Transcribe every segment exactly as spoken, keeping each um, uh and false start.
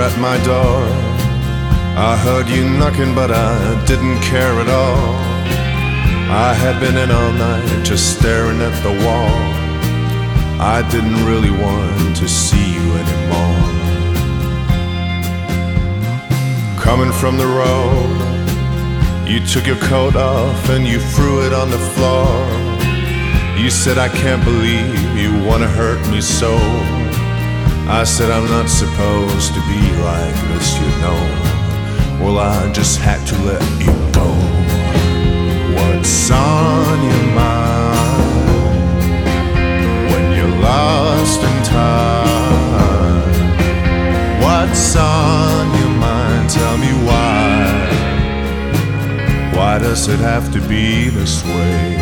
at my door. I heard you knocking, but I didn't care at all. I had been in all night, just staring at the wall. I didn't really want to see you anymore. Coming from the road, you took your coat off and you threw it on the floor. You said, I can't believe you wanna hurt me so. I said, I'm not supposed to be like this, you know. Well, I just had to let you go. What's on your mind when you're lost in time? What's on your mind? Tell me why. Why does it have to be this way?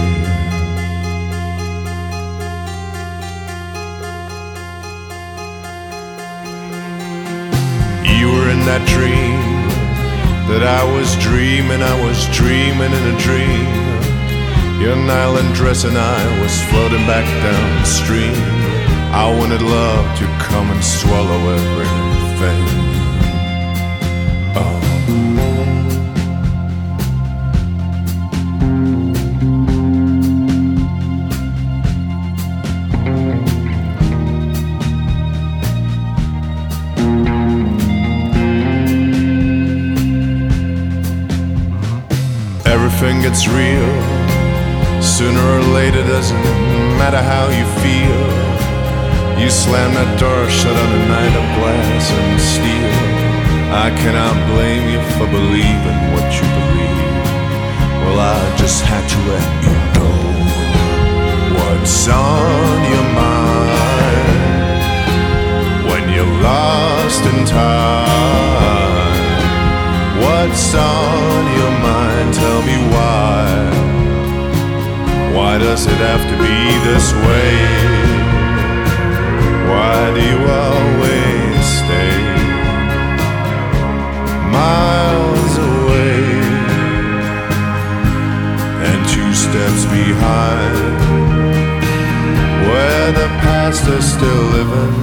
You were in that dream that I was dreaming, I was dreaming in a dream. Your nylon dress and I was floating back downstream. I wanted love to come and swallow everything. Oh. Everything gets real, sooner or later, doesn't matter how you feel. You slam that door shut on a night of glass and steel. I cannot blame you for believing what you believe. Well, I just had to let you know. What's on your mind when you're lost in time? What's on your mind? Tell me why. Why does it have to be this way? Why do you always stay miles away and two steps behind, where the past is still living,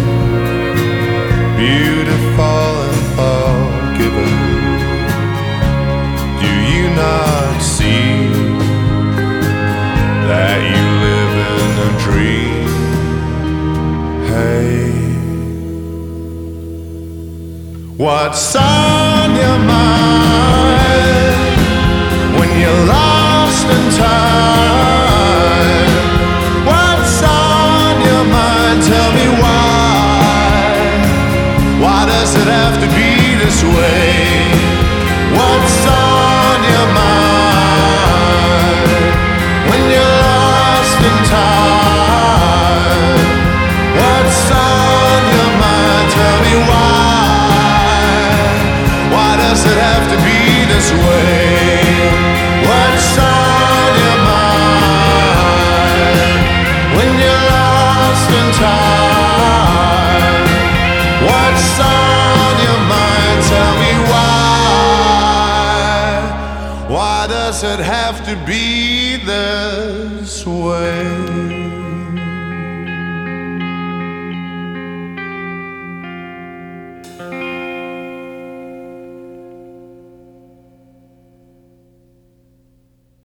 beautiful and forgiven? Do you not see that you live in a dream? Hey, what's on your mind when you're lost in time? What's on your mind? Tell me why. Why does it have to be this way? What's on your mind when you're lost in time? What's on your mind? Tell me why. Why does it have to be this way? What's on your mind when you're lost in time? What's on your mind? Tell me why. Why does it have to be this way?